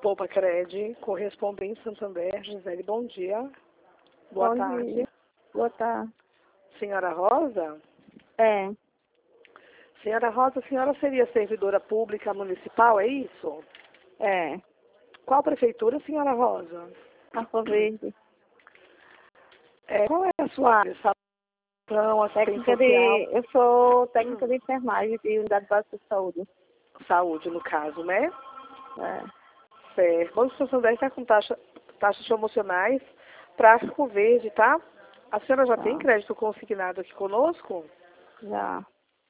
Poupa Cred, correspondente Santander, Gisele, bom dia. Boa Bom tarde. dia. Boa tarde. Senhora Rosa? É, Senhora Rosa, a senhora seria servidora pública municipal, é isso? é. Qual prefeitura, senhora Rosa? Arco Verde. Qual é a sua área? Salão, assistente Técnica social? eu sou técnica de enfermagem de unidade básica de saúde. Saúde, no caso, né? É. Certo. O Banco Santander está com taxas promocionais para Arco Verde, tá? A senhora já tem Tá. crédito consignado aqui conosco? Já.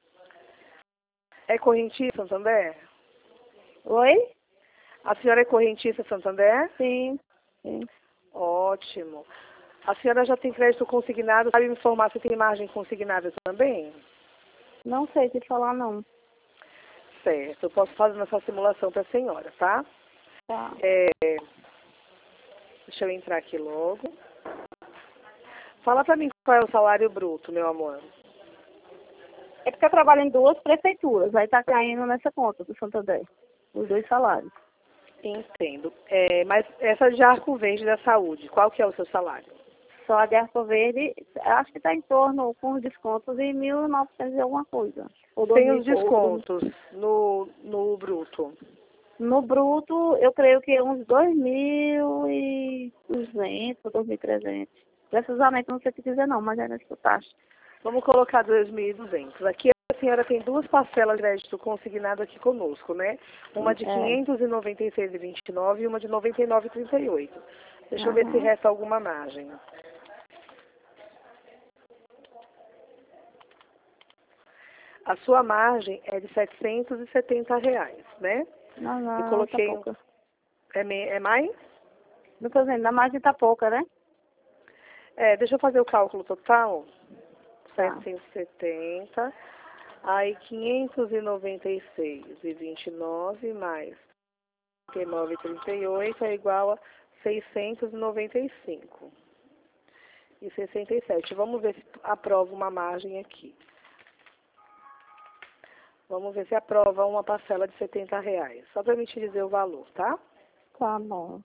É correntista Santander? Oi? A senhora é correntista Santander? Sim. Sim. Ótimo. A senhora já tem crédito consignado? Sabe me informar se tem margem consignada também? Não sei te falar, não. Certo. Eu posso fazer essa simulação para a senhora, tá? Tá. Deixa eu entrar aqui logo. Fala para mim qual é o salário bruto, meu amor. É porque eu trabalho em duas prefeituras. Aí tá caindo nessa conta do Santander. Os dois salários. Entendo. Mas essa de Arco Verde da Saúde, qual que é o seu salário? Só a de Arco Verde, acho que está em torno, com os descontos, de 1.900 e alguma coisa. Ou Tem 2.000 os e pouco. descontos no bruto. No bruto, eu creio que uns 2.200, 2.300. Precisamente não sei o que dizer não, mas é nessa taxa. Vamos colocar 2.200. Aqui a senhora tem duas parcelas de crédito consignado aqui conosco, né? Uma de É. 596,29 e uma de 99,38. Deixa eu ver se Aham. resta alguma margem. A sua margem é de R$ 770, né? Não, Eu não, tá coloquei... pouca. É mais? Não tô dizendo, na margem tá pouca, né? Deixa eu fazer o cálculo total. Tá. 770. Aí 596,29 mais 99,38 é igual a 695,67. Vamos ver se aprova uma margem aqui. Vamos ver se aprova uma parcela de R$ 70. Só para me te dizer o valor, tá? Tá bom.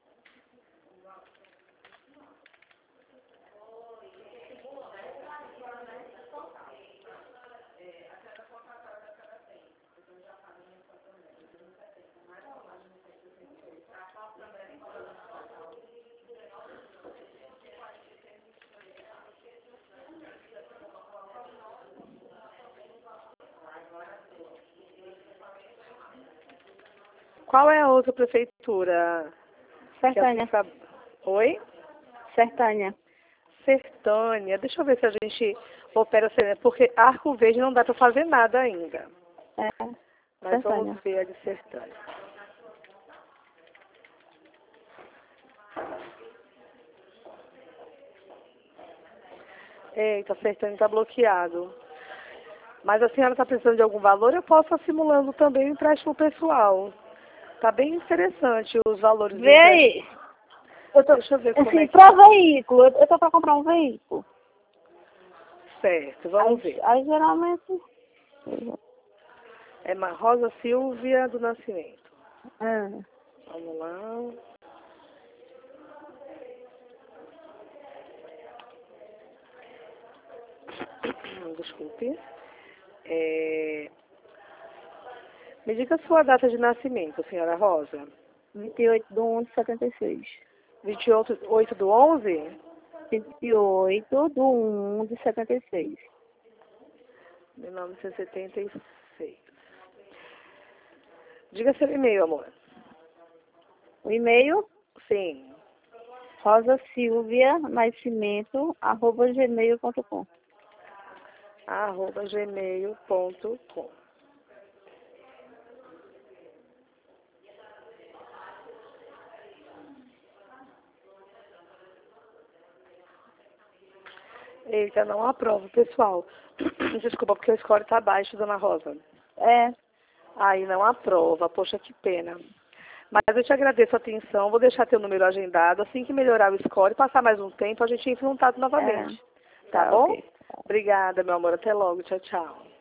Qual é a outra prefeitura? Sertânia. Oi? Sertânia. Sertânia. Deixa eu ver se a gente opera, porque Arco Verde não dá para fazer nada ainda. É. Mas Sertânia. vamos ver a de Sertânia. Eita, Sertânia está bloqueado. Mas a senhora está precisando de algum valor? Eu posso estar simulando também o empréstimo pessoal. Está bem interessante os valores do Vê empréstimo. aí. Eu tô, Deixa eu ver como assim, é que... pra veículo, eu tô pra comprar um veículo. Certo, vamos ver. Aí geralmente... É Rosa Silvia do Nascimento. É. Vamos lá. Desculpe. Me diga a sua data de nascimento, senhora Rosa. 28/1/76. 28/8/11? 28/1/76. 1976. Diga seu e-mail, amor. O e-mail, Sim. rosasilvianascimento@gmail.com. @gmail.com. Eita, não aprovo, pessoal. Desculpa, porque o score está baixo, dona Rosa. É, Aí não aprova, poxa, que pena. Mas eu te agradeço a atenção, vou deixar teu número agendado. Assim que melhorar o score, passar mais um tempo, a gente entra em contato novamente. Tá tá, bom? ok. Obrigada, meu amor. Até logo. Tchau, tchau.